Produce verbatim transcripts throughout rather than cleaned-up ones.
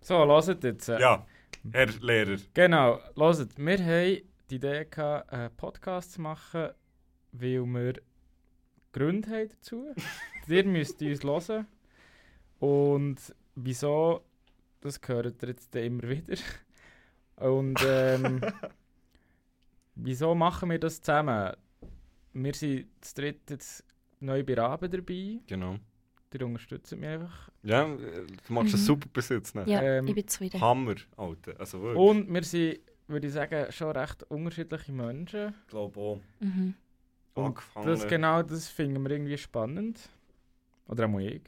So, hört jetzt. Äh, Ja, Herr Lehrer. Genau, hört. Wir haben die Idee gehabt, einen Podcast zu machen, weil wir Gründe haben dazu. Ihr müsst uns hören. Und wieso, das hört ihr jetzt immer wieder. Und ähm, wieso machen wir das zusammen? Wir sind das dritte jetzt neu bei Raben dabei. Genau. Die unterstützen mich einfach. Ja, du machst es Mhm. super bis jetzt. Ne? Ja, Ähm, ich bin zufrieden. Hammer, Alter. Also wirklich. Und wir sind, würde ich sagen, schon recht unterschiedliche Menschen. Ich glaube auch. Mhm. Und Angefangen. das genau das finden wir irgendwie spannend. Oder auch ich.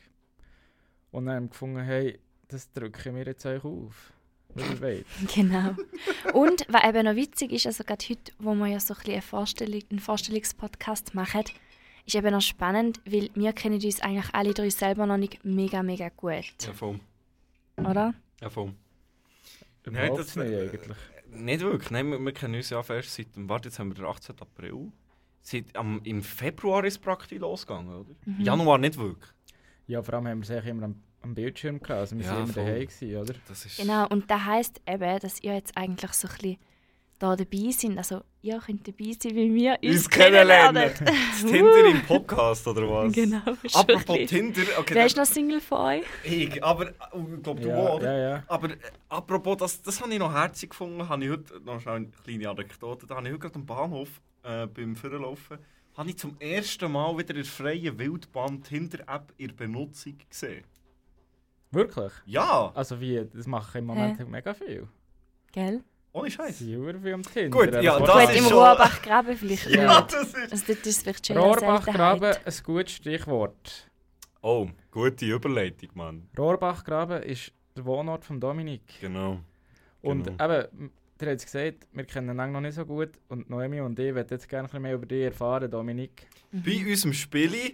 Und dann haben wir gefunden, hey, das drücken wir jetzt euch auf. Wie ihr wollt. Genau. Und was eben noch witzig ist, also gerade heute, wo wir ja so ein bisschen eine Vorstellung, einen Vorstellungspodcast machen, ist eben noch spannend, weil wir kennen uns eigentlich alle drei selber noch nicht mega, mega gut. Ja, voll. Oder? Ja, voll. Überhaupt das- nicht eigentlich. Nicht wirklich. Nein, wir, wir kennen uns ja erst seit dem... Warte, jetzt haben wir den achtzehnten April. Seit, am, Im Februar ist es praktisch losgegangen, oder? Mhm. Januar nicht wirklich. Ja, vor allem haben wir es eigentlich immer am, am Bildschirm gehabt. Also wir Ja, waren immer voll. daheim gewesen, oder? Das ist... Genau, und das heisst eben, dass ihr jetzt eigentlich so ein bisschen da dabei seid. Also ihr könnt dabei sein, wie wir uns, Uns kennenlernen. kennenlernen. Das Tinder im Podcast, oder was? Genau, ist Apropos wirklich. Tinder... Okay, Wer das- ist noch Single von euch? Ich, aber... oh, Ich glaube, du Ja, auch, oder? ja, ja. Aber äh, apropos, das, das habe ich noch herzig gefunden. Habe ich heute, noch schnell eine kleine Anekdote. Da habe ich heute gerade am Bahnhof äh, beim Vorlaufen habe ich zum ersten Mal wieder in der freien Wildbahn die Tinder-App in Benutzung gesehen. Wirklich? Ja! Also wie, das machen im Moment mega viel. Gell? Ohne Sie Scheiß. sind sehr viel am Tinder. Gut, aber ja, vor das allem- Gut, ist im schon- Rohrbachgraben vielleicht Ja, nicht. das ist... Also dort ist es vielleicht schon eine Rohrbachgraben, Seltenheit. ein gutes Stichwort. Oh, gute Überleitung, Mann. Rohrbachgraben ist der Wohnort von Dominik. Genau. Und Genau. eben, ihr habt es gesagt, wir kennen ihn noch nicht so gut. Und Noemi und ich möchten jetzt gerne ein bisschen mehr über dich erfahren, Dominik. Bei unserem Spieli...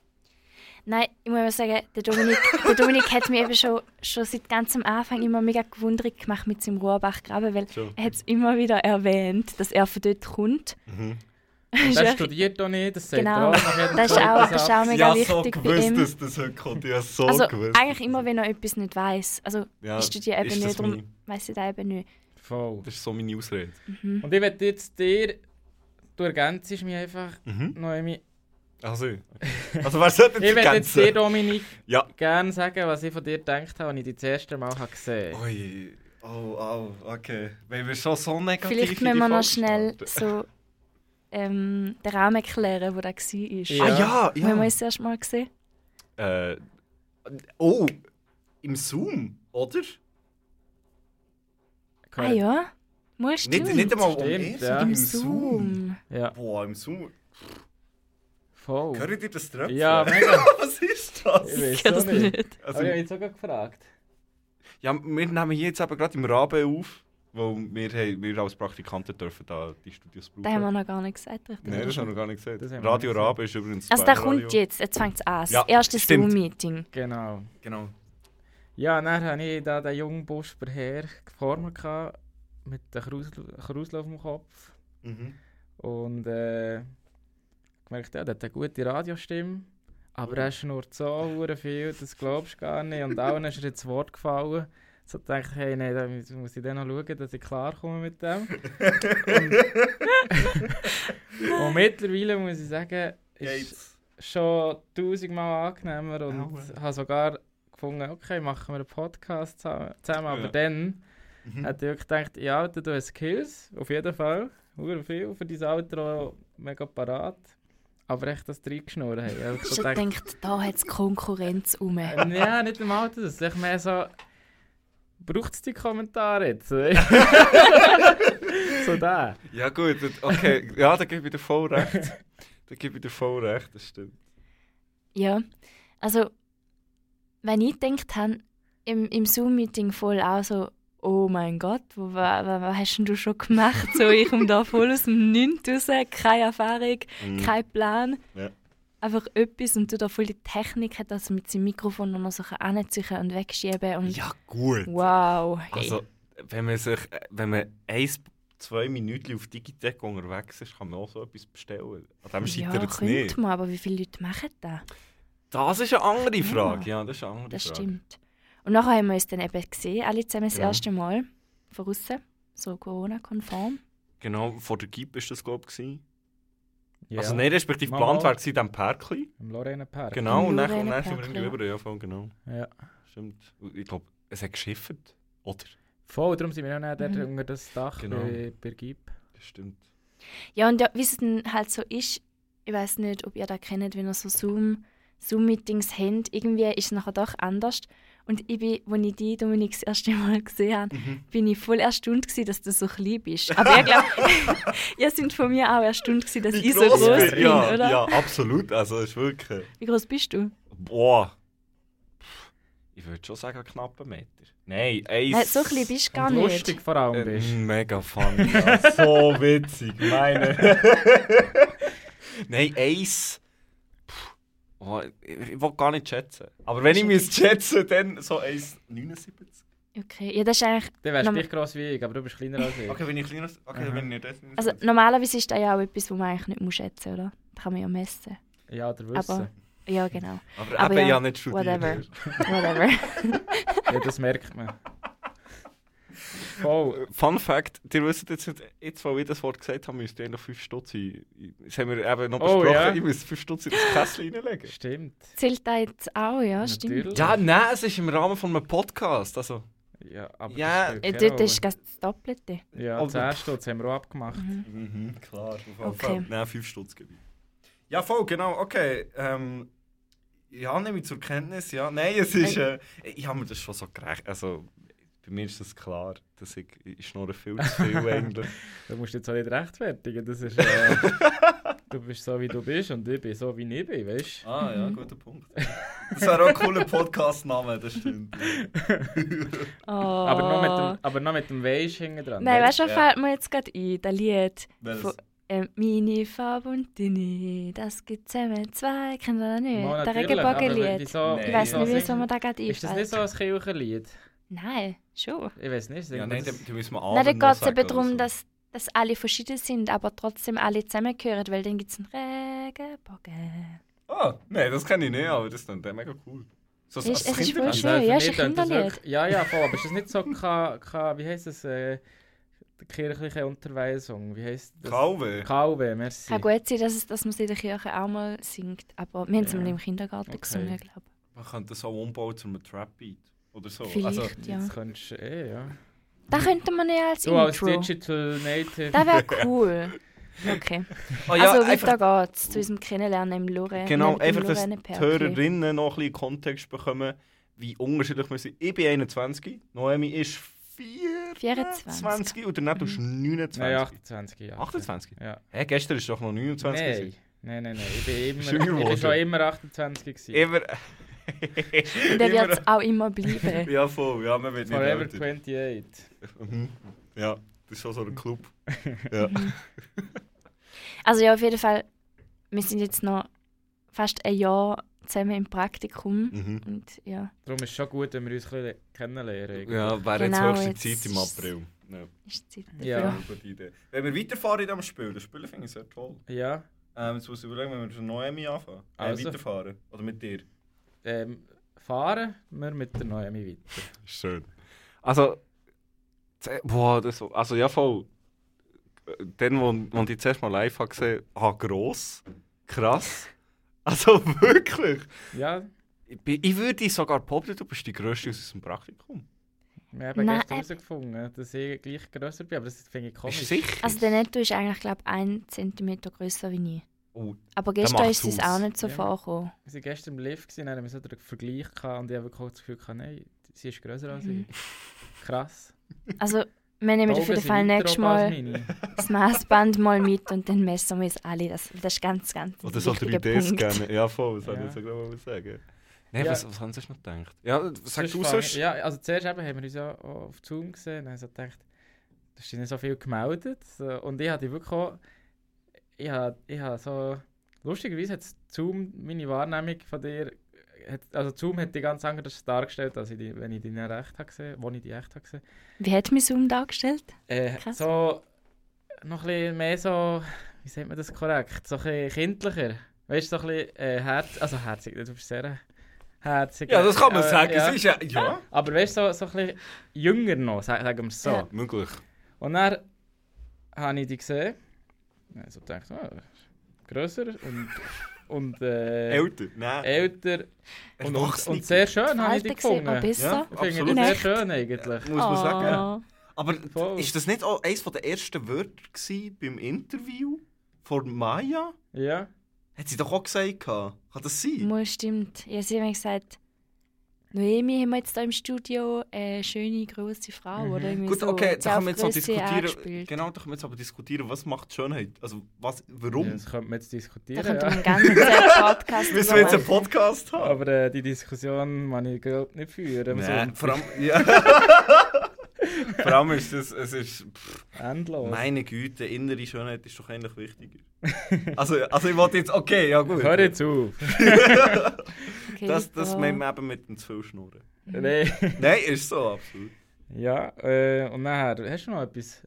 Nein, ich muss mal sagen, der Dominik, der Dominik hat mich eben schon, schon seit ganzem Anfang immer mega gewundert gemacht mit seinem Rohrbachgraben, weil So. er hat es immer wieder erwähnt, dass er von dort kommt. Mhm. Und Ist der echt- studiert auch nicht, das sagt Genau. er auch nach jedem Das ist auch, zweiten das ist Satz. auch mega Ja, so wichtig bei gewusst, ihm. dass das heute kommt. Ja, so Also gewusst. eigentlich immer, wenn er etwas nicht weiss. Also Ja, ich studiere eben ist das nicht, darum meine- weiss ich das eben nicht. Voll. Das ist so meine Ausrede. Mhm. Und ich möchte jetzt dir, du ergänzt mich einfach, Mhm. Noemi. Also, okay. also wer sollte Ich jetzt möchte jetzt dir, ergänzen? Dominik, Ja. gerne sagen, was ich von dir gedacht habe, als ich dich das erste Mal habe gesehen habe. Ui, oh, oh, okay. Weil wir schon so negativ Vielleicht in die müssen wir noch Folge schnell starten. so ähm, den Rahmen erklären, wo der war. Ja. Ah ja, Wenn wir ja. uns das erste Mal gesehen. Äh, oh, im Zoom, oder? Ah ja? Muss Nicht, stimmt. nicht einmal um Stimmt, erst, ja. im, Im Zoom. Zoom. Ja, Boah, im Zoom. voll. Hört ihr das Tröpfchen? Ja, mega. Was ist das? Ich weiß Ich kann auch das nicht. nicht. Also, Aber ich habe jetzt sogar gefragt. ja, wir nehmen hier jetzt eben gerade im Raben auf, weil wir, haben, wir als Praktikanten dürfen da die Studios brauchen. Das haben wir noch gar nicht gesagt. Richtig? Nein, das haben wir noch gar nicht gesagt. Das haben wir Radio noch nicht Rabe ist übrigens Also das der Bayern-Radio. kommt jetzt, jetzt fängt es an. Das Ja, erste stimmt. Zoom-Meeting. Genau. Genau. Ja, dann hatte ich da den jungen Busper her vorne gehabt, mit der Krusel auf dem Kopf. Mhm. Und äh, gemerkt, ja, der hat eine gute Radiostimme. Aber er schnurrt so hure viel, das glaubst du gar nicht. Und allen ist er ins Wort gefallen. So dachte ich, hey, nein, da muss ich dann noch schauen, dass ich klarkomme mit dem. und, und mittlerweile muss ich sagen, ist Geht's. schon tausendmal angenehmer und Ja. habe sogar gefunden, okay, machen wir einen Podcast zusammen. zusammen. Aber Ja. dann Mhm. hat ich wirklich gedacht, ja, Alter, du hast Skills, auf jeden Fall. Hure viel für dein Alter auch mega parat. Aber echt das reingeschnurrt haben. Ich hab so Ich gedacht, denke, da hat es Konkurrenz um. äh, ja, nicht im Alter, das ist echt mehr so, braucht es die Kommentare jetzt? so da. Ja gut, okay. Ja, da gebe ich dir voll recht. Da gebe ich dir voll recht, das stimmt. Ja, also, wenn ich gedacht habe, im, im Zoom-Meeting voll auch so, oh mein Gott, wo, was, was hast denn du schon gemacht? So, ich komme da voll aus dem Nichts raus, keine Erfahrung, Mhm. kein Plan. Ja. Einfach etwas und du da voll die Technik hat, dass er mit seinem Mikrofon noch so anziehen und wegschieben und Ja gut. wow. Hey. Also, wenn man sich, wenn man eins, zwei Minuten auf Digitec unterwegs ist, kann man auch so etwas bestellen. An dem ja, scheitert es könnte nicht. man, aber wie viele Leute machen das? Das ist eine andere Ja. Frage. Ja, das ist eine andere Das Frage. stimmt. Und nachher haben wir uns dann eben gesehen, alle zusammen das Ja. erste Mal von außen, so Corona-konform. Genau, vor der G I P war das, glaube ich. Ja. Also nein, respektive Mal, geplant mal. wäre es in diesem Pärkli. Im Lorena-Park. Genau, Im und dann, und Lorena dann sind wir Pärkli, irgendwie ja. rüber. Ja, voll, genau. Ja. Stimmt. Und ich glaube, es hat geschifft. Oder? Voll, darum sind wir auch nicht dort Mhm. unter das Dach Genau. bei, bei G I P. Das stimmt. Ja, und ja, wie es dann halt so ist, ich weiß nicht, ob ihr das kennt, wenn ihr so Zoom, Zoom-Meetings habt, irgendwie ist es nachher doch anders. Und ich bin, als ich dich, Dominik, das erste Mal gesehen habe, Mhm. bin ich voll erstaunt gewesen, dass du so klein bist. Aber ich glaube, ihr seid von mir auch erstaunt gewesen, dass Wie ich so gross groß bin- bin, ja, oder? Ja, absolut. Also, es ist wirklich... Wie groß bist du? Boah. Ich würde schon sagen, knapp einen Meter. Nein, eins... Nein, so klein bist du gar Und nicht. lustig vor allem Äh, bist. mega funny. Ja. So witzig. Meine... Nein, eins... Puh. Oh, ich, ich will gar nicht schätzen. Aber wenn ich müsste schätzen, dann so eins Komma neunundsiebzig. Okay, ja, das ist eigentlich... Dann wärst du Norm- gleich gross wie ich, aber du bist kleiner als ich. Okay, wenn ich kleiner... Okay, Aha. wenn ich nicht das... Also normalerweise ist das ja auch etwas, was man eigentlich nicht muss schätzen muss, oder? Das kann man ja messen. Ja, oder wissen. Aber- Ja, genau. Aber, aber eben ja, ja nicht studiert. whatever. Whatever. Ja, das merkt man. Voll. Fun Fact, ihr wisst jetzt, nicht, jetzt wo ich das Wort gesagt habe, müsst ihr noch fünf Stutz in... Das haben wir eben noch Oh, besprochen. ja. Ich muss fünf Stutz in das Kästchen reinlegen. Stimmt. Zählt das jetzt auch, ja, stimmt. Natürlich. Ja, nein, es ist im Rahmen von einem Podcast. Also, Ja, aber Ja, das spielt Äh, keine dort ist Rolle. das Doppelte. Ja, Aber- zehn Stutz haben wir auch abgemacht. Mhm. mhm, klar. Auf jeden Okay. Fall. Nein, fünf Stutz gebe ich. Ja, voll, genau, okay. Ähm, ja, nehme ich zur Kenntnis, ja. Nein, es ist... Äh, ich habe mir das schon so gerecht. Also, bei mir ist das klar, dass ich... Ich schnurre viel zu viel eigentlich. Du musst jetzt auch nicht rechtfertigen. Das ist, äh, du bist so, wie du bist und ich bin so, wie ich bin, weißt Ah, ja, guter Punkt. Das wäre auch ein cooler Podcast-Name, das stimmt. Oh. Aber noch mit dem, aber noch mit dem Weisst hinten dran. Nein, weißt du, was Ja. fällt mir jetzt gerade ein? Das Lied. Welches? Von, ähm, meine Farbe und deine, das gibt zusammen zwei. Kennt ihr das nicht? Mal Das natürlich, aber Regenbogenlied. wieso- Nee. Ich weiß Ja, nicht, wieso singen- mir das gerade Ist das nicht so einfällt. ein Kirchenlied? Nein, schon. Ich weiß nicht. Ja, singen nein, das- da, da müssen wir Nein, da Abend noch geht es sagen eben oder darum, so. dass, dass alle verschieden sind, aber trotzdem alle zusammengehören, weil dann gibt es einen Regenbogen. Ah, nein, das kenne ich nicht, aber das ist dann mega cool. So, Ist- es ist voll Kinderlied. schön. Also ja, für ist mich ein tönt das Kinderlied. wirklich- Ja, ja, voll. Aber ist das nicht so, ka, ka, wie heisst das, äh, die kirchliche Unterweisung? Wie heisst das? Kalwe. K W, merci. Kann gut sein, dass, es, dass man es in der Kirche auch mal singt, aber wir haben es Ja. mal im Kindergarten Okay. gesungen, glaube ich. Man könnte das so umbauen zu einem Trap-Beat. Oder so. Vielleicht, Also, ja. Das könntest du eh, ja. Das könnte man ja als Du als Intro. Digital Native. Das wäre cool. Okay. oh, ja, also einfach, weiter geht's zu unserem Kennenlernen im Lore. genau, im einfach, dass die Lorraine-Pärkli. Hörerinnen noch ein bisschen Kontext bekommen, wie unterschiedlich wir sind. Ich bin einundzwanzig, Noemi ist vierundzwanzig und der Netto ist neunundzwanzig. Nein, achtundzwanzig, ja. achtundzwanzig? Ja. Hä, gestern ist doch noch neunundzwanzig. Nein. gewesen. Nein, nein, nein. Ich bin, immer, Schön ich bin geworden. schon immer achtundzwanzig gewesen. Immer. Und der wird es auch immer bleiben. Ja, voll. Ja, man wird nicht Forever älter. achtundzwanzig. Mhm. Ja, das ist schon so ein Club. Ja. Also ja, auf jeden Fall, wir sind jetzt noch fast ein Jahr zusammen im Praktikum. Mhm. Und ja, Darum ist es schon gut, wenn wir uns ein bisschen kennenlernen. irgendwie. Ja, wäre Genau, jetzt höchste jetzt Zeit im ist- April. Ja. ist die Zeit Ja. dafür. Eine gute Idee. Wenn wir weiterfahren in diesem Spiel, das Spiel finde ich sehr toll. Ja. Ähm, jetzt muss ich überlegen, wenn wir von Noemi anfangen. Äh, Also. weiterfahren. Oder mit dir. Ähm, fahren wir mit der Noemi weiter. Schön. Also, z- boah, das, also ja voll. Den, wo, wo ich zuerst mal live habe gesehen habe, gross, krass. Also wirklich. Ja, Ich, bin- ich würde sogar behaupten, du bist die Grösste aus unserem Praktikum. wir haben Nein, gestern äh, herausgefunden, dass ich gleich grösser bin, aber das finde ich komisch. Bist du sicher? Also der Netto ist eigentlich, glaube ich, ein Zentimeter grösser wie ich. Oh, Aber macht's gestern ist es aus. auch nicht so Ja. vorgekommen. Wir waren gestern im Lift, gewesen, dann haben wir so den Vergleich gehabt und ich habe wirklich das Gefühl gehabt, nein, sie ist grösser als Mhm. ich. Krass. Also wir nehmen Die auf jeden Augen Fall sind weiter nächstes oben als Mal meine. das Maßband mal mit und dann messen wir es alle. Das, das ist ganz, ganz oder so wichtiger drei Punkt. D-Scannen. Ja, voll, das wollte Ja. ich so gerade mal sagen. Nein, Ja. was, was haben Sie noch gedacht? Ja, sag Sonst du fange- sonst. Ja, also zuerst eben haben wir uns ja auch auf Zoom gesehen und haben so gedacht, da ist nicht so viel gemeldet. So, und ich habe die wirklich auch, ich habe, ich habe so, lustigerweise hat Zoom meine Wahrnehmung von dir, hat, also Zoom hat die ganz anders dargestellt, als ich die, wenn ich die nicht echt habe gesehen, wo ich die echt habe gesehen. Wie hat mich Zoom dargestellt? Äh, Krass. so, noch ein bisschen mehr so, wie sagt man das korrekt, so ein bisschen kindlicher. Weißt du, so ein bisschen äh, herz, also herzig, du bist sehr herzige. Ja, das kann man äh, sagen. Ja. Es ist ja, ja. Aber weißt du, so, so ein bisschen jünger noch, sag- sagen wir es so. Ja. Möglich. Und dann habe ich die gesehen. Also dachte ich, oh, grösser und, und äh, Älter? Nein. älter und, und, Erwachsene. und sehr schön habe ich die Alter sieht man gefunden. besser. Ja. Ich finde Absolut. die In sehr echt. schön eigentlich. Muss man sagen. Ja. Oh. Aber Voll. ist das nicht auch eines der ersten Wörter gewesen beim Interview von Maya? Ja. Hat sie doch auch gesagt. Kann das sein? Mal stimmt. Ja, sie haben mir gesagt, Noemi haben wir jetzt hier im Studio eine schöne, grosse Frau. Mhm. Oder irgendwie Gut, so. okay, Die da können auf wir jetzt noch Grösse diskutieren. angespielt. Genau, da können wir jetzt aber diskutieren, was macht Schönheit? Also, was, Ja, warum? das könnte man jetzt Da diskutieren. könnte Ja. man einen ganzen Podcast Müssen wir jetzt einen machen. Podcast haben? Aber äh, die Diskussion kann ich glaube nicht führen. Nein, So vor allem, ja. Vor allem ist es, es ist, pff, endlos. meine Güte, innere Schönheit ist doch eigentlich wichtiger. Also, also ich wollte jetzt, okay, ja gut. Hör jetzt auf. Okay, Das, das da- meint man eben mit dem zu viel Schnurren. Nein. Nein, ist so, absolut. Ja, äh, und nachher, hast du noch etwas?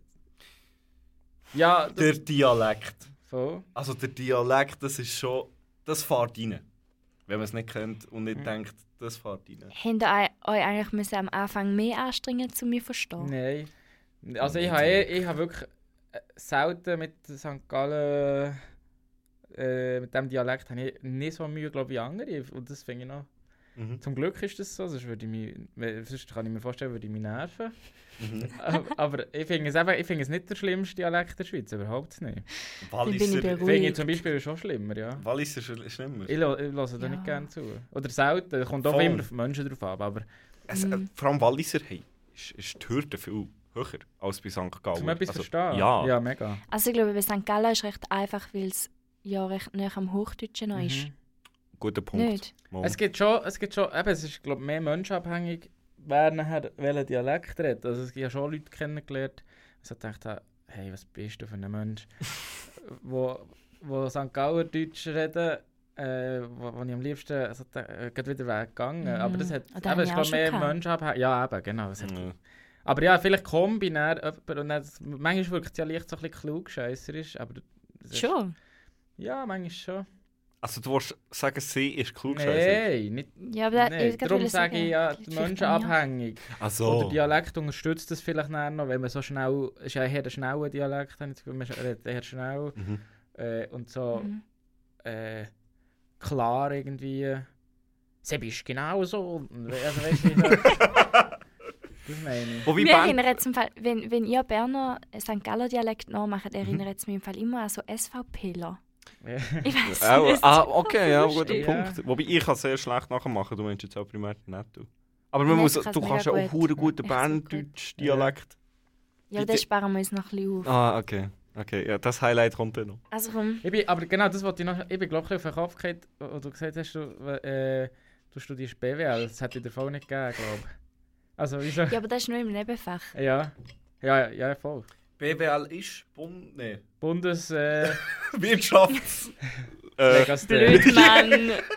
Ja, das, Der Dialekt. voll. Also der Dialekt, das ist schon, das fährt rein. Wenn man es nicht kennt und nicht Mhm. denkt, das fährt rein. Habt ihr euch eigentlich müssen am Anfang mehr anstrengen, um mich zu verstehen? Nein. Also ich habe eh, ich habe wirklich äh, selten mit Sankt Gallen, äh, mit dem Dialekt habe ich nicht so Mühe, glaube ich, wie andere. Und das finde ich noch. Mhm. Zum Glück ist das so, sonst, würde ich mich, weil- sonst kann ich mir vorstellen, würde ich mich nerven. Mhm. aber, aber ich finde es, eben- ich finde es nicht der schlimmste Dialekt der Schweiz, überhaupt nicht. Dann bin ich Walliser, beruhigt. Finde ich zum Beispiel schon schlimmer, ja. Walliser ist schl- schlimmer. Ich, lo- ich höre da Ja. nicht gerne zu. Oder selten, es kommt auch Voll. immer auf Menschen drauf ab, aber Es, äh, Mhm. vor allem Walliser, hey, ist, ist die Hürde viel höher als bei Sankt Gallen. zum etwas Also, verstehen. Ja. Ja, mega. Also ich glaube, bei Sankt Gallen ist recht einfach, weil es ja recht nah am Hochdeutschen noch ist. Mhm. Guter Punkt. Nicht? Mal. Es gibt schon, es gibt schon, eben, es ist glaube mehr menschenabhängig, wer nachher welchen Dialekt redet. Also es gibt ja schon Leute kennengelernt, die so gedacht haben, hey, was bist du für ein Mensch, wo, wo Sankt Gauer Deutsch reden, äh, wo, wo ich am liebsten also, äh, gerade wieder weggegangen. Mhm. Aber das hat, Ah, da eben, habe es ich ist auch glaub, schon mehr gehabt. menschenabhängig. Ja, eben, genau. Es hat, Ja. aber ja, vielleicht kombinär jemand, und dann, manchmal wirkt es ja leicht so ein bisschen klugscheisserisch, aber es ist- Schon? Ja, manchmal schon. Also du willst sagen, sie ist klugscheißer? Nein, nicht. Ja, aber Nee, ich darum wollte sage ich ja, vielleicht menschenabhängig. Ach so. Oder Dialekt unterstützt das vielleicht nachher noch, wenn man so schnell, es ist ja eher ein schneller Dialekt, habe ich das Gefühl, man redet eher schnell Mhm. äh, und so Mhm. äh, klar irgendwie, «Sie bist genau so.» Also weißt du, so, das meine ich. Wobei Mir Bern- erinnert es im Fall, wenn, wenn ihr Berner Sankt Galler Dialekt nachmacht, erinnert es mich im Fall immer an so SVPler. Ja. Ich weiß Auch, nicht. ah, okay, ja, guter Ja. Punkt. Wobei ich kann sehr schlecht nachmachen, du meinst jetzt auch primär nicht. Du. Aber man Nein, muss, ich kann's du kannst ja mega auch gut. einen guten Echt so Berndeutsch-Dialekt. Ja, aber das sparen wir uns noch ein bisschen auf. Ah, okay. Okay, ja, das Highlight kommt dann noch. Also komm. Ich bin, aber genau, das wollte ich noch, ich bin glaube ich auf den Kopf gefallen, wo du gesagt hast, du, äh, du studierst B W L, das hätte ich dir voll nicht gegeben, glaube ich. Also wieso? Ja, aber das ist nur im Nebenfach. Ja, ja, ja, voll. B W L ist Bund... Nee. Bundes... Äh, Wirtschafts... äh, Legasthenie. Blöd, Mann.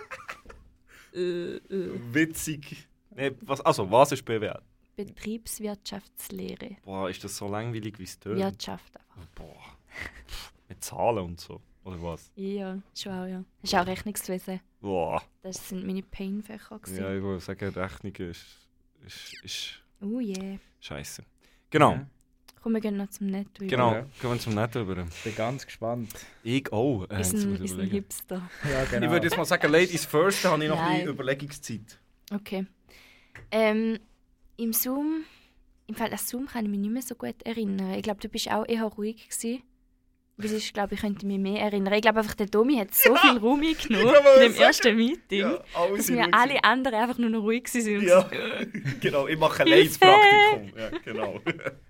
äh, äh. witzig. Nee, was, also, was ist B W L? Betriebswirtschaftslehre. Boah, ist das so langweilig, wie es tönt? Wirtschaft einfach. Boah. Mit Zahlen und so. Oder was? Ja, schon auch, ja. Das ist auch Rechnungswesen. Boah. Das sind meine Painfächer. gewesen. Ja, ich würde sagen, Rechnung ist... ist, ist Oh yeah. scheiße. Genau. Ja. Komm, wir gehen noch zum Netto. Genau. Ja. Gehen wir zum Netto über. Ich bin ganz gespannt. Ich auch. Äh, Wir jetzt sind, muss wir ich sind überlegen. Hipster. Ja, genau. Ich würde jetzt mal sagen, Ladies first, da habe ich noch ein Nein. bisschen Überlegungszeit. Okay. Ähm, Im Zoom, im Fall an Zoom kann ich mich nicht mehr so gut erinnern. Ich glaube, du bist auch eher ruhig gewesen. Weil ich glaube, ich könnte mich mehr erinnern. Ich glaube einfach, der Domi hat so viel Raum eingenommen kann mal in dem sagen. ersten Meeting, Ja, alles dass in wir Ruhe alle anderen einfach nur noch ruhig waren. Ja, genau. Ich mache ein Hilfe! Leitspraktikum. Ja, genau.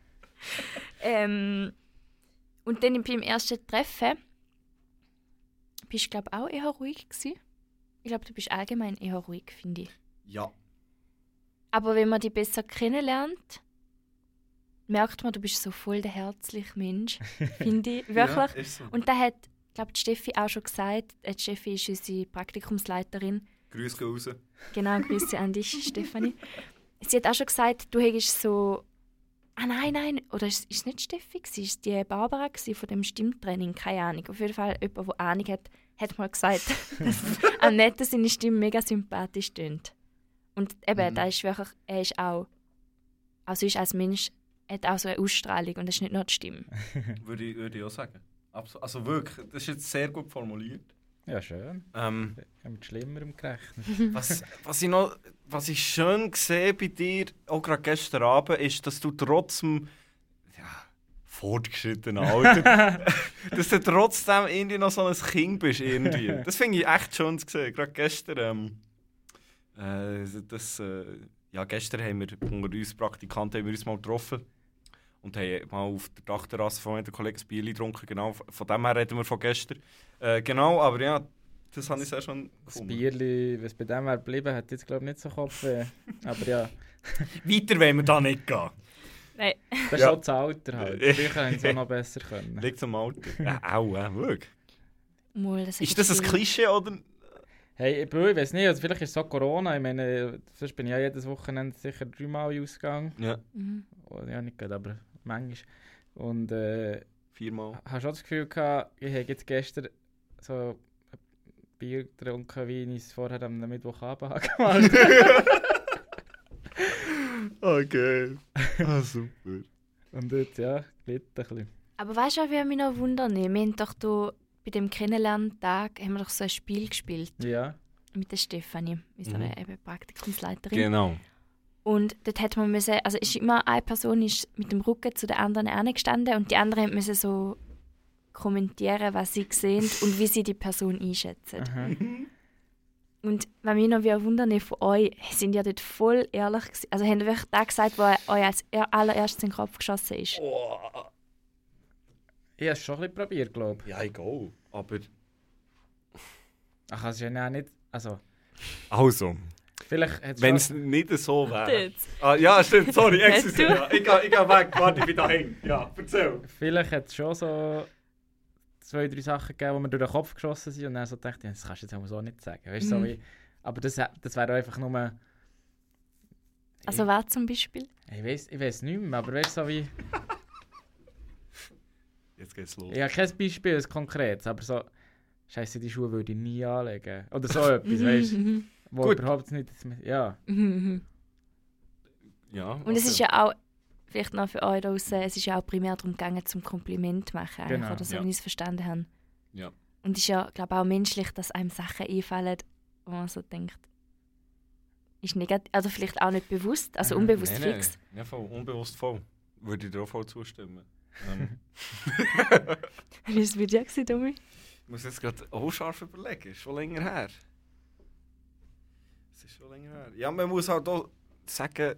Ähm, und dann beim ersten Treffen bist du, glaube ich, auch eher ruhig gewesen. Ich glaube, du bist allgemein eher ruhig, finde ich. Ja. Aber wenn man dich besser kennenlernt, merkt man, du bist so voll der herzliche Mensch, finde ich. Wirklich. Ja, ist so. Und da hat, glaube die Steffi auch schon gesagt, äh, die Steffi ist unsere Praktikumsleiterin. Grüße gehen raus. Genau, Grüße an dich, Stefanie. Sie hat auch schon gesagt, du hättest so... Ah nein, nein, oder ist es nicht Steffi? War es die Barbara gewesen von dem Stimmtraining? Keine Ahnung. Auf jeden Fall jemand, der Ahnung hat, hat mal gesagt, dass Annette seine Stimme mega sympathisch tönt. Und eben, Mhm. da ist wirklich, er ist auch, also ist als Mensch, hat auch so eine Ausstrahlung und das ist nicht nur die Stimme. Würde ich, würde ich auch sagen. Absol- Also wirklich, das ist jetzt sehr gut formuliert. Ja, schön. Ähm, Ich habe mit Schlimmerem gerechnet. was, was, ich noch, was ich schön sehe bei dir, auch gerade gestern Abend, ist, dass du trotzdem ja, fortgeschrittenen Alter, dass du trotzdem irgendwie noch so ein Kind bist. Irgendwie. Das finde ich echt schön zu sehen. Gerade gestern, ähm, äh, das, äh, ja, gestern haben wir unter uns Praktikanten haben wir uns mal getroffen und haben mal auf der Dachterrasse von meinem Kollegen ein Bier getrunken. Genau, von dem her reden wir von gestern. Äh, genau, aber ja, das habe ich sehr schon Das gefunden. Bierli, was bei dem wäre geblieben, hat jetzt glaube ich nicht so Kopfweh. Aber ja, Weiter wollen wir da nicht gehen. Nein. das ist Ja. auch das Alter halt. Früher hätten sie es auch noch besser können. Liegt am Alter. Ja, auch, äh, wirklich. Mal, das Ist das ein viel- Klischee oder? Hey, ich, ich weiß nicht, also vielleicht ist es so Corona. Ich meine, sonst bin ich ja jedes Wochenende sicher dreimal ausgegangen. Ja, Mhm. Oh, ja, nicht gerade, aber manchmal. Und äh, viermal. hast du auch das Gefühl gehabt, ich habe jetzt gestern so ein Bier getrunken, wie ich es vorher am Mittwochabend habe gemacht. Okay. Ah, super. Und jetzt, ja, glitt ein bisschen. Aber weißt du, wie ich mich noch wundere? Wir haben doch da bei dem Kennenlerntag haben wir doch so ein Spiel gespielt Ja. mit der Stefanie, unserer Mhm. eben Praktikumsleiterin. Genau. Und dort hat man müssen, also ist immer eine Person ist mit dem Rücken zu der anderen angestanden und die andere müssen so kommentieren, was sie sehen und wie sie die Person einschätzen. Aha. Und was mich noch wieder wundern von euch, sind ja dort voll ehrlich gewesen. Also habt ihr wirklich das gesagt, was euch als er- allererstes in den Kopf geschossen ist? Oh. Ich habe es schon ein bisschen probiert, glaube ich. Ja, ich gehe. Aber. Ach, also ist ja nicht... Also, Also, vielleicht hat wenn es es nicht so wäre. Jetzt. Ah, ja, stimmt, sorry, Hast excuse. du? Ja. Ich gehe ich geh weg, warte, ich bin daheim. Ja, erzähl. Vielleicht hat es schon so zwei, drei Sachen gegeben, die mir durch den Kopf geschossen sind und dann so dachte ich, das kannst du jetzt auch so nicht sagen. Weißt, so Mhm. wie, aber das, das wäre einfach nur... Also was zum Beispiel? Ich weiß ich weiss nicht mehr, aber weißt du, so wie... Jetzt geht's los. Ich habe kein Beispiel, ein konkretes, aber so... Scheiße, die Schuhe würde ich nie anlegen. Oder so etwas, weißt du? Mhm, Wo Gut. überhaupt nicht... Ja. mhm, mhm. Ja, Und es ist ja auch, vielleicht noch für euch da draussen, es ist ja auch primär darum gegangen, zum Kompliment machen. eigentlich, Genau, Oder so, ja. wie ich es verstanden habe. Ja. Und es ist ja, glaube ich, auch menschlich, dass einem Sachen einfallen, wo man so denkt, ist negativ, also vielleicht auch nicht bewusst, also Aha. unbewusst Nein, fix. nein, ja, voll, unbewusst voll. Würde ich dir auch voll zustimmen. Ähm, Wie war es bei dir, gewesen, Domi? ich muss jetzt gerade auch scharf überlegen. Ist schon länger her. Es ist schon länger her. Ja, man muss halt auch sagen,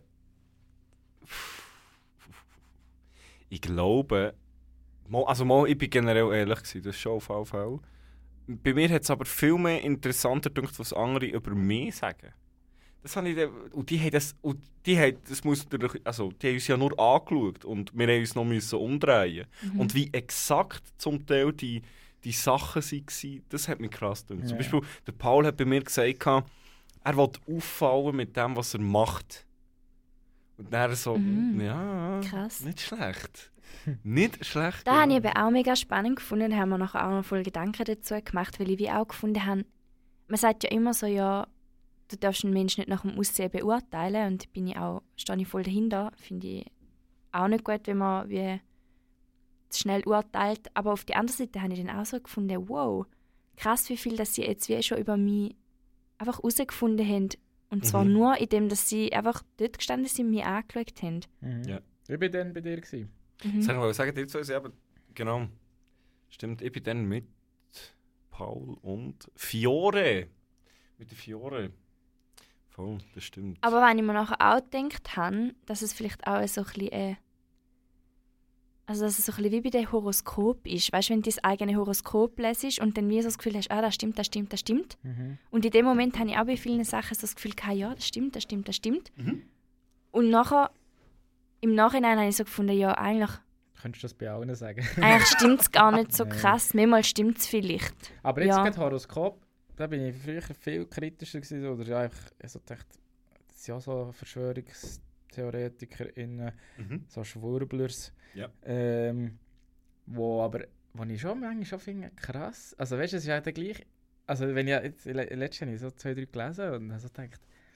ich glaube, mal, also mal, ich bin generell ehrlich gewesen, das ist schon auf jeden Fall. Bei mir hat es aber viel mehr interessanter gedacht, was andere über mich sagen. Das habe ich dann, und die haben das, und die haben, das muss, also die haben uns ja nur angeschaut und wir haben uns noch müssen umdrehen. Mhm. Und wie exakt zum Teil die, die Sachen waren, das hat mich krass gedacht. Zum Ja. Beispiel, der Paul hat bei mir gesagt, er will auffallen mit dem, was er macht. Und dann so, Mhm. ja, Krass. nicht schlecht. Nicht schlecht. Das ja. habe ich eben auch mega spannend gefunden. Da haben wir nachher auch noch voll Gedanken dazu gemacht, weil ich wie auch gefunden habe, man sagt ja immer so, ja, du darfst einen Menschen nicht nach dem Aussehen beurteilen und bin ich auch, stehe ich voll dahinter. Finde ich auch nicht gut, wenn man wie zu schnell urteilt. Aber auf der anderen Seite habe ich dann auch so gefunden, wow, krass, wie viel dass sie jetzt wie schon über mich einfach herausgefunden haben. Und zwar Mhm. nur, indem dass sie einfach dort gestanden sind und mich angeschaut haben. Mhm. Ja. Ich war dann bei dir. Gewesen. Mhm. Das wollte ich sagen, dir zwei sind eben, genau. Stimmt, ich bin dann mit Paul und Fiore. Mit der Fiore. Voll, das stimmt. Aber wenn ich mir nachher auch gedacht habe, dass es vielleicht auch so ein bisschen, äh, also dass es so ein bisschen wie bei dem Horoskop ist. Weißt du, wenn du das eigene Horoskop lesest und dann wie so das Gefühl hast, ah, das stimmt, das stimmt, das stimmt. Mhm. Und in dem Moment habe ich auch bei vielen Sachen so das Gefühl gehabt, ja, das stimmt, das stimmt, das stimmt. Mhm. Und nachher, im Nachhinein habe ich so gefunden, ja, eigentlich, Könntest du das bei allen sagen? eigentlich stimmt es gar nicht so Nein. krass. Manchmal stimmt es vielleicht. Aber jetzt Ja. gerade Horoskop, da bin ich früher viel kritischer gewesen, oder ja, einfach so gedacht, das sind ja so VerschwörungstheoretikerInnen, Mhm. so Schwurblers, Ja. ähm, wo aber, wo ich schon manchmal schon finde, krass, also weißt du, es ist ja der gleich, also wenn ich jetzt, le- letztens habe ich so zwei, drei gelesen und habe so gedacht,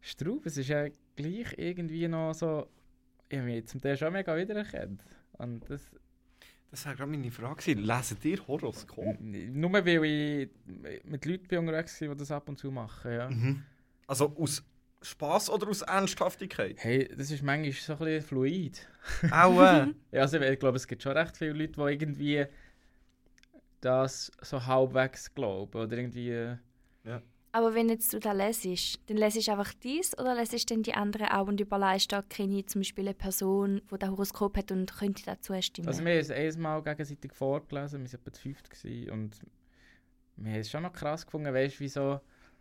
Straub, es ist ja gleich irgendwie noch so... Ich habe mich zum Teil schon mega wiedererkannt. Und das... Das war gerade meine Frage. Lesen ihr Horoskop? Nur weil ich mit Leuten bin unterwegs war, die das ab und zu machen, ja. Mhm. Also aus Spass oder aus Ernsthaftigkeit? Hey, das ist manchmal so ein bisschen fluid. Auch äh. Ja, also ich glaube, es gibt schon recht viele Leute, die irgendwie das so halbwegs glauben oder irgendwie... Ja. Aber wenn jetzt du da lesest, dann lesest du einfach dies oder lesest du dann die anderen auch und überlegst, da kenne ich zum Beispiel eine Person, die das Horoskop hat und könnte dazu stimmen? Also wir haben es einmal gegenseitig vorgelesen, wir waren etwa zu fünft und wir haben es schon noch krass gefunden, weißt du, wie so,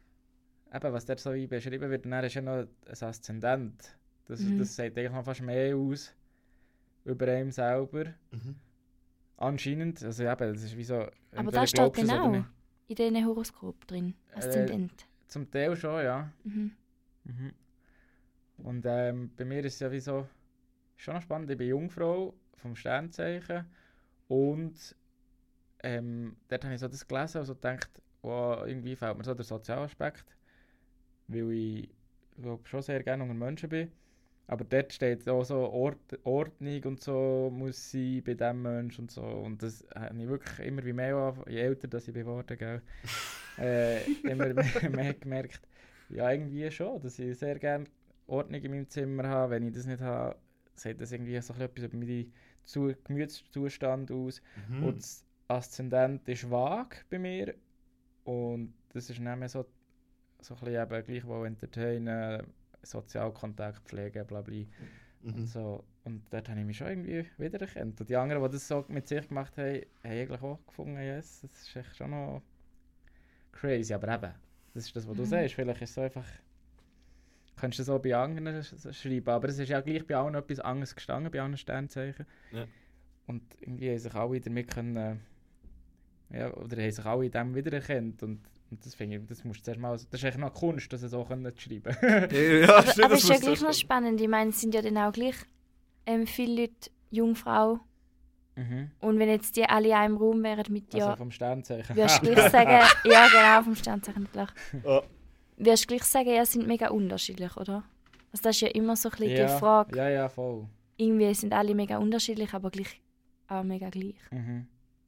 eben, was da so beschrieben wird, und dann ist ja noch ein Aszendent. Das, Mhm. das sagt eigentlich noch fast mehr aus über einem selber. Mhm. Anscheinend, also eben, das ist wie so... Aber entweder das steht glaubst du es oder genau nicht. in diesem Horoskop drin, Äh, Aszendent. Zum Teil schon, ja. Mhm. Mhm. Und ähm, bei mir ist es ja wie so, schon noch spannend, ich bin Jungfrau vom Sternzeichen und ähm, dort habe ich so das gelesen und so gedacht, wow, irgendwie fehlt mir so der Sozialaspekt, weil ich glaub, schon sehr gerne unter Menschen bin. Aber dort steht auch so Ord Ordnung und so muss sein bei diesem Menschen und so. Und das habe ich wirklich immer wie mehr, anf- je älter dass ich geworden bin, äh, immer mehr, mehr gemerkt, ja irgendwie schon, dass ich sehr gerne Ordnung in meinem Zimmer habe. Wenn ich das nicht habe, sagt das irgendwie so ein bisschen etwas über meinen Zu Gemütszustand aus. Mhm. Und das Aszendent ist vage bei mir. Und das ist nämlich so, so ein bisschen eben gleichwohl entertainen, Sozialkontakt pflegen, bla bla. Mhm. Und, so. Und dort habe ich mich schon irgendwie wiedererkannt. Und die anderen, die das so mit sich gemacht haben, haben eigentlich auch gefunden, yes, das ist echt schon noch crazy. Aber eben, das ist das, was du Mhm. sagst. Vielleicht ist es so einfach, kannst du das auch bei anderen sch schreiben, aber es ist ja gleich bei allen etwas anderes gestanden, bei anderen Sternzeichen. Ja. Und irgendwie haben sich alle damit können, ja, oder haben sich alle in dem wiedererkannt. Und, und das finde ich, das musst du zuerst mal, das ist echt noch Kunst, das so können zu schreiben. Ja, stimmt, Aber das es ist ja muss gleich du noch schon- spannend. Ich meine, es sind ja dann auch gleich ähm, viele Leute Jungfrau. Mhm. Und wenn jetzt die alle in einem Raum wären mit dir, Also vom Sternzeichen. würdest du gleich sagen, ja genau, vom Sternzeichen natürlich. Ja. Wirst du gleich sagen, ja, sind mega unterschiedlich, oder? Also das ist ja immer so ein bisschen die Frage. Ja, ja, voll. Irgendwie sind alle mega unterschiedlich, aber gleich auch mega gleich. Mhm.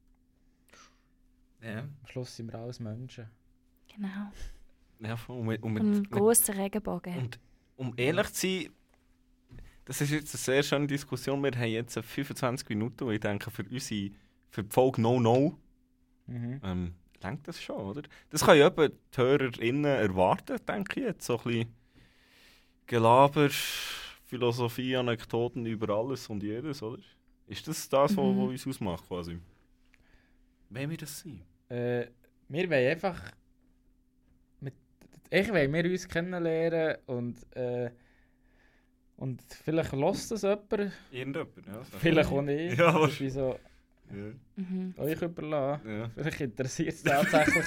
Ja. Am Schluss sind wir alles Menschen. Genau. Ja, voll. Und mit, und mit, Ein mit, grosser Regenbogen. und um ehrlich zu sein, das ist jetzt eine sehr schöne Diskussion. Wir haben jetzt fünfundzwanzig Minuten und ich denke, für unsere für die Folge No No Mhm. ähm, reicht das schon, oder? Das können ja etwa die HörerInnen erwarten, denke ich jetzt. So ein bisschen Gelaber, Philosophie, Anekdoten über alles und jedes, oder? Ist das das, was Mhm. was uns ausmacht, quasi? Wollen wir das sein? Äh, wir wollen einfach mit, ich will wir uns kennenlernen und äh, und vielleicht lässt das jemand, Irgendjemand, ja. so. vielleicht auch nicht. Ja, Das ist wie so Ja. Mhm. euch überlassen. Ja. Vielleicht interessiert es tatsächlich.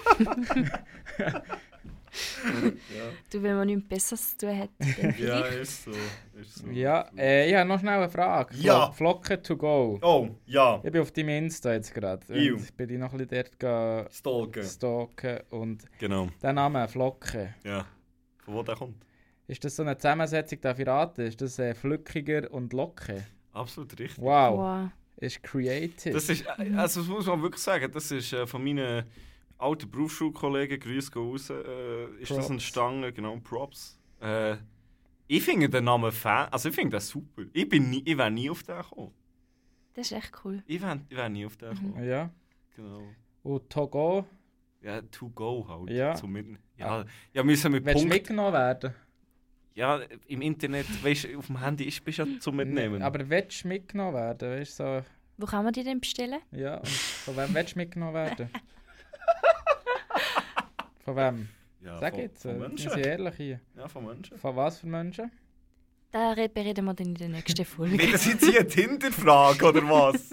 Ja. Du, wenn man nichts Besseres zu tun hat, dann Ja, vielleicht. ist so. Ist so. Ja, äh, ich habe noch schnell eine Frage. Ja. Flo- Flocken to go. Oh, ja. Ich bin auf deinem Insta jetzt gerade. Ew. Und bin ich noch ein bisschen dort Stalken. ge- stalken. Und Genau. der Name Flocken, Ja. Von wo der kommt? ist das so eine Zusammensetzung, darf ich raten? Ist das äh, flückiger und locker? Absolut richtig. Wow, Wow. ist creative. Das ist, äh, also das muss man wirklich sagen, das ist äh, von meinen alten Berufsschulkollegen, Grüße gehen raus, äh, ist das Props. entstanden, genau, Props. Äh, ich finde den Namen Fan, also ich finde das super. Ich, bin nie, ich wäre nie auf den gekommen. Das ist echt cool. Ich wäre ich wär nie auf den Mhm. gekommen. Ja. Genau. Und Togo, Ja, to go halt. Ja. Zum Mit ja, ja, müssen mit willst du Punkt. mitgenommen werden? Ja, im Internet, weißt du, auf dem Handy ist, bist du ja zum Mitnehmen. Aber willst du mitgenommen werden? Weißt du, so, Wo kann man die denn bestellen? ja, und von wem willst du mitgenommen werden? Von wem? ja, Sag von, jetzt, Von äh, wir Menschen. sind ehrlich hier. Ja, von Menschen. Von was für Menschen? Da re- bereden wir dann in der nächsten Folge. Wird das jetzt hier eine Tinder-Frage oder was?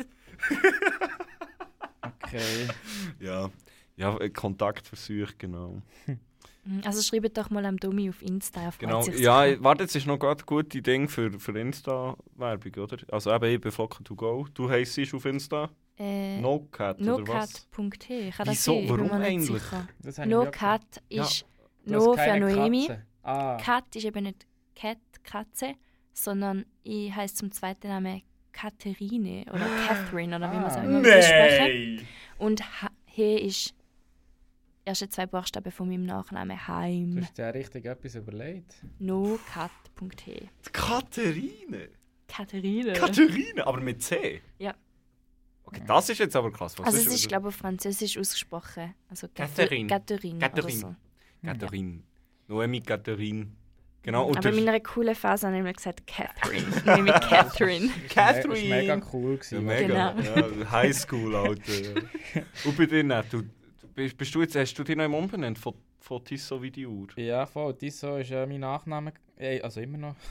Okay. Ja, ja, äh, Kontaktversuch, genau. Mhm. Also schreibt doch mal am Dummi auf Insta. Er freut Genau. sich Ja, sicher. warte, jetzt ist noch gerade ein gutes Ding für, für Insta-Werbung, oder? Also eben, ich bin Flocken to go. Du heisst sie auf Insta? Äh, NoCat, oder was? nocat.t. Kann das Wieso? sein? Ich bin Warum mir nicht eigentlich? sicher. Das habe ich mir auch NoCat ist Du hast No für keine Noemi. Katze. Ah, Kat ist eben nicht Cat, Katze, sondern ich heiße zum zweiten Namen Katharine oder Catherine oder wie man es auch immer aussprechen. Nein! Und Ha- He ist die ersten zwei Buchstaben von meinem Nachnamen du Heim. hast dir richtig etwas überlegt. No cat punkt he. Die Katharine! Katharine. Katharine, aber mit C? Ja. Okay, das ist jetzt aber krass. Was Also ist, es ist, glaube ich, auf Französisch ausgesprochen. Also Catherine. Catherine. Oder Catherine. so. Katharine. Noemi Katharine. Genau, und Aber in der- meiner coolen Phase habe ich immer gesagt Catherine. Nämlich Catherine. Das war Catherine! mega cool. Ja, Gewesen, mega. Genau. Ja, Highschool, Alter. Ja. Und bei dir nicht? Du, du, bist, bist du jetzt, hast du dich noch im umbenannt von, von Tissot wie die Uhr? Ja, voll. Disso ist ja mein Nachname. äh, Also immer noch.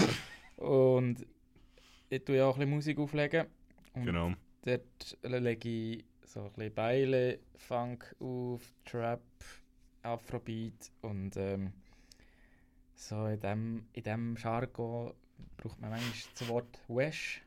Und ich tue ja auch ein bisschen Musik auflegen. Und Genau. dort lege ich so ein bisschen Beile, Funk auf, Trap, Afrobeat. Und ähm, so in dem, in dem Jargon braucht man manchmal das Wort Wesh.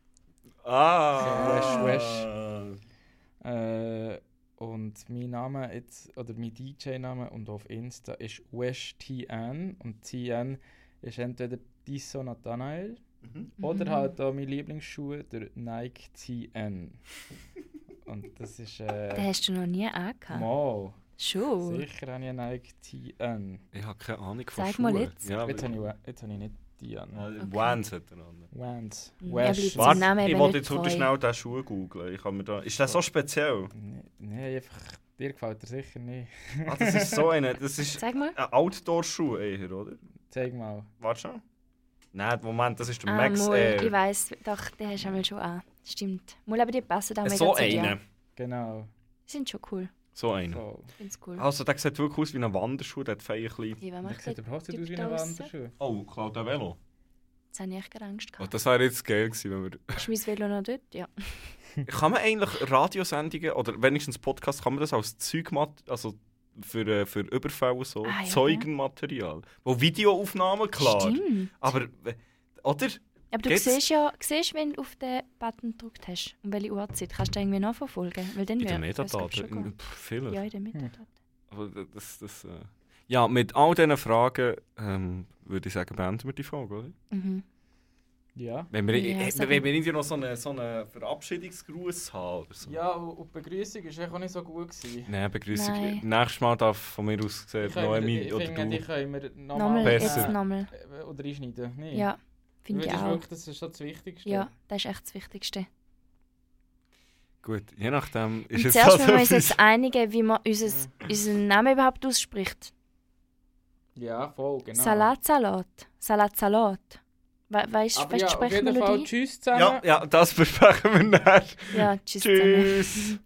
Ah! So, Wesh, Äh, und mein Name jetzt, oder mein D J-Name und auf Insta ist Wesh T N. Und T N ist entweder Disso Nathanael Mhm. oder Mhm. halt auch mein Lieblingsschuh, der Nike T N. Und das ist. Den Äh, hast du noch nie angehabt. mal. Schon. Sicher habe ich einen Nike T N. Ich habe keine Ahnung von Sag mal Schuhen. jetzt. Ja, Jetzt habe ich, Wa- jetzt habe ich nicht die an. ja, Okay. Vans hat er an. Vans. Ja, Wesh. bleibt zum Warte, Namen ich eben wollte nicht jetzt heute treu. schnell diesen Schuh googeln. Ich kann mir da... Ist der so speziell? Nein, einfach. Dir gefällt er sicher nicht. Ah, das ist so eine... Das ist Sag mal. ein Outdoor-Schuh eher, oder? Zeig mal. Warte schon. Nein, Moment, das ist der Ah, Max mal, Air. ich weiss, doch, den hast du einmal schon an. Stimmt. Mal, aber die passen auch mega So zu dir. eine. Genau. Die sind schon cool. So eine. So. Ich finde es cool. Also der sieht wirklich aus wie ein Wanderschuh, der hat fein klein... Die, wer Der macht sieht das? überhaupt nicht Typ aus wie da ein draussen? Wanderschuh. Oh, klaut der Velo. Jetzt habe ich echt keine Angst Oh, gehabt. das wäre jetzt geil gewesen, wenn wir... Ist mein Velo noch dort? Ja. Kann man eigentlich Radiosendungen oder wenigstens Podcasts, kann man das als Zeugmat, also für, äh, für Überfälle so, Ah, ja, Zeugenmaterial? Wo Videoaufnahmen, klar. Stimmt. Aber, äh, oder? Aber du Geht's? siehst ja, siehst, wenn du auf den Button gedrückt hast, um welche Uhrzeit, kannst du irgendwie nachverfolgen. Weil dann In den wär- wär's, glaub ich, schon Metadaten, gut. pff, viele. Ja, in den Metadaten. Aber das, das, äh... Ja, mit all diesen Fragen ähm, würde ich sagen, beenden wir die Folge, oder? Mhm. Ja. Wenn wir, Ja, äh, sag wenn mal. wir irgendwie noch so einen so eine Verabschiedungsgruß haben oder so. Ja, und und die Begrüßung war auch nicht so gut. Gewesen. Nein, Begrüßung. Nein. Nächstes Mal darf von mir aus gesehen Ich, können wir- Noemi ich oder finde, die du. können wir Nochmal, nochmal Besser. jetzt nochmal. äh, oder einschneiden. Nee. Ja, finde Weil ich das ist auch. wirklich, das ist schon das Wichtigste. Ja, das ist echt das Wichtigste. Gut, je nachdem ist Und es zuerst halt müssen wir uns etwas- jetzt einigen, wie man unser, unseren Namen überhaupt ausspricht. Ja, voll, genau. Salatsalat. Salatsalat. We weißt du, Aber weißt, ja, die auf jeden Fall Sprechmelodie? tschüss zusammen. Ja, ja, das besprechen wir nachher. Ja, tschüss zusammen. Tschüss.